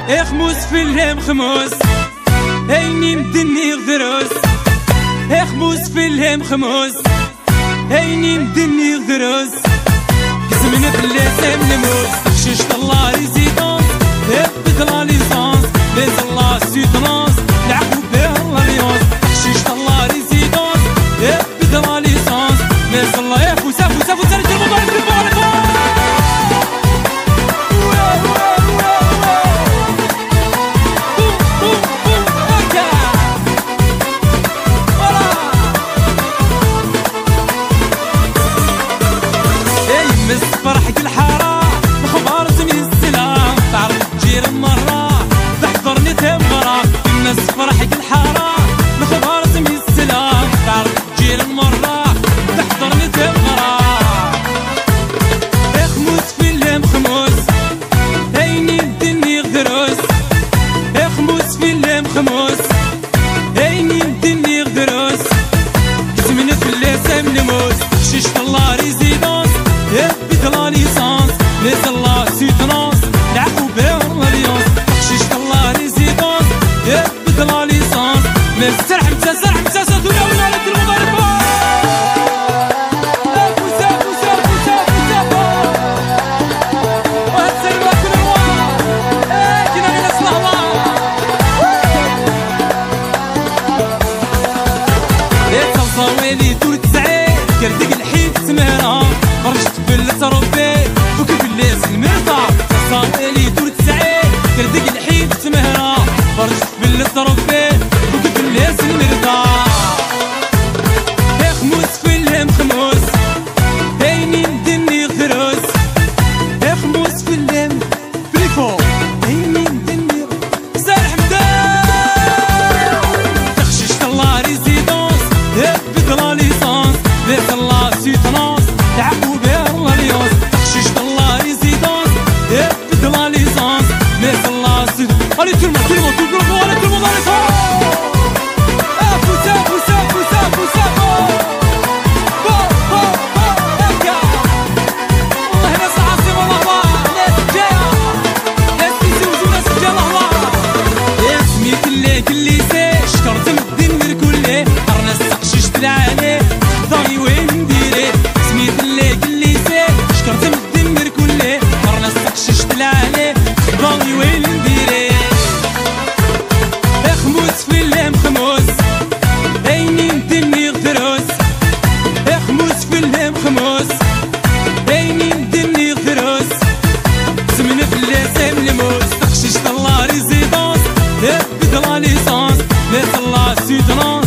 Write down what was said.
اخموس في الليم خموس هيني مدني غدروس اخموس في الليم خموس هيني مدني غدروس كسمنا في اللسان نموس خشش طلع ريزيدونس ابد لا ليسانس ليز الله سيدناس العقوب به الله ليونس خشش طلع ريزيدونس ابد لا ليسانس ليز الله يفوس افوس افوس رجل المبارك المبارك فرحك الحارة مخبار زمين السلام تعرف تجير مرة تحضرني تمرة الناس فرحك الحارة مخبار زمين السلام تعرف تجير مرة تحضرني تمرة اخموس في الليم خموس هيني مدني غدروس اخموس في الليم خموس هيني مدني غدروس كسمنا في اللسان نموس خشش طلع ريزيدونس ابد لا ليسانس ليز الله سيدناس العقوب به الله ليونس خشش طلع ريزيدونس ابد لا ليسانس ليز سرح مساسة دنيا ونالة المغاربة افوس افوس افوس افوس افوس وهتسلم لك النوار كنا من اصل الله يتصل ويلي دور تسعيد كردق الحيد سميرة رشت بلت ربي فوق بالليس المرضى تصاويلي دور تسعيد كردق الحيد سمهرة رشت بلت ربي فوق بالليس المرضى اخموس في الليم خموس هيني مدني غدروس اخموس في الليم بليفو هيني مدني سارح مدان تخشش طلع ريزيدونس ابد لا ليسانس ليس الله سيدناس العقوب به الله ليونس خشش طلع ريزيدونس ابد لا ليسانس ليس الله سيدناس علي تلمو تلمو تلمو علي تلمو علي افوس افوس افوس افوس افوس والله ناس عاصم الله ناس جايه ناس يزوجوا ناس جايه الله يا سميت اللي كلي سي شكرت مدن كله قرنا السقشش تلعاني ضاي وين نديري سميت اللي كلي سي شكرت مدن كله قرنا السقشش تلعاني ضاي وين نديري اخموس في الليم خموس هيني مدني غدروس اخموس في الليم خموس هيني مدني غدروس سمنا في اللسان نموس تخشش طلع ريزيدونس ابد لا ليسانس ليس الله سيدناس